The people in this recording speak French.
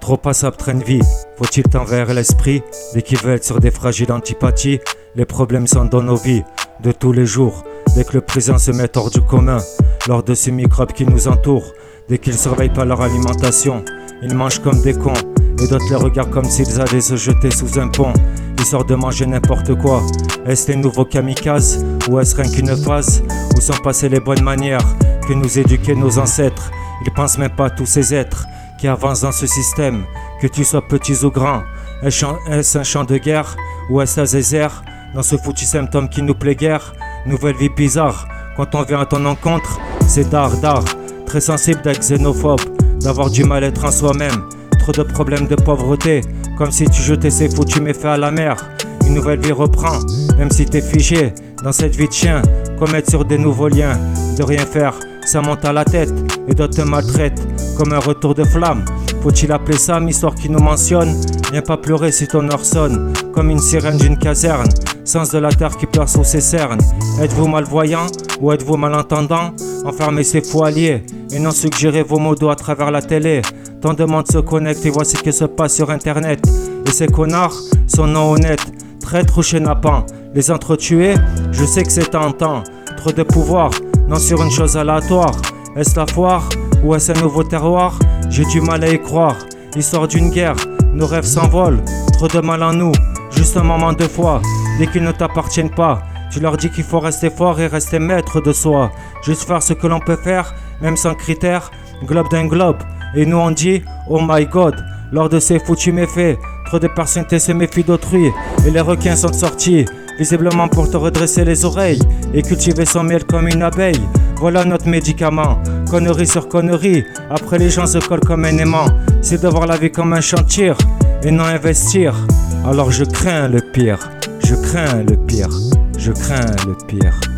Trop passable train de vie, faut-il t'envers l'esprit? Dès qu'ils veulent sur des fragiles antipathies, les problèmes sont dans nos vies, de tous les jours. Dès que le présent se met hors du commun, lors de ces microbes qui nous entourent, dès qu'ils surveillent pas leur alimentation, ils mangent comme des cons, et d'autres les regardent comme s'ils allaient se jeter sous un pont. Ils sortent de manger n'importe quoi. Est-ce les nouveaux kamikazes, ou est-ce rien qu'une phase? Où sont passées les bonnes manières que nous éduquaient nos ancêtres? Ils pensent même pas à tous ces êtres qui avancent dans ce système, que tu sois petit ou grand. Est-ce un champ de guerre, ou est-ce la zézère dans ce foutu symptôme qui nous plaît guère? Nouvelle vie bizarre, quand on vient à ton encontre, c'est d'art, très sensible d'être xénophobe, d'avoir du mal-être en soi-même, trop de problèmes de pauvreté, comme si tu jetais ces foutus méfaits à la mer. Une nouvelle vie reprend, même si t'es figé dans cette vie de chien, commettre sur des nouveaux liens, de rien faire, ça monte à la tête, et d'autres te maltraitent, comme un retour de flamme. Faut-il appeler ça histoire qui nous mentionne? Viens pas pleurer si ton heure sonne, comme une sirène d'une caserne, sens de la terre qui pleure sous ses cernes. Êtes-vous malvoyant ou êtes-vous malentendant? Enfermez ces fous alliés et non suggérez vos mots doux à travers la télé. Tant de monde se connecte et voit ce qui se passe sur internet. Et ces connards sont non honnêtes, traîtres ou chénapans. Les entretués, je sais que c'est tentant. Trop de pouvoir, non sur une chose aléatoire. Est-ce la foire ou est-ce un nouveau terroir? J'ai du mal à y croire. L'histoire d'une guerre, nos rêves s'envolent. Trop de mal en nous, juste un moment de foi. Dès qu'ils ne t'appartiennent pas, tu leur dis qu'il faut rester fort et rester maître de soi. Juste faire ce que l'on peut faire, même sans critères, globe d'un globe. Et nous on dit, oh my god, lors de ces foutus méfaits, trop de personnalités se méfient d'autrui. Et les requins sont sortis, visiblement pour te redresser les oreilles et cultiver son miel comme une abeille. Voilà notre médicament, connerie sur connerie. Après les gens se collent comme un aimant. C'est de voir la vie comme un champ de tir et non investir. Alors je crains le pire, je crains le pire, je crains le pire.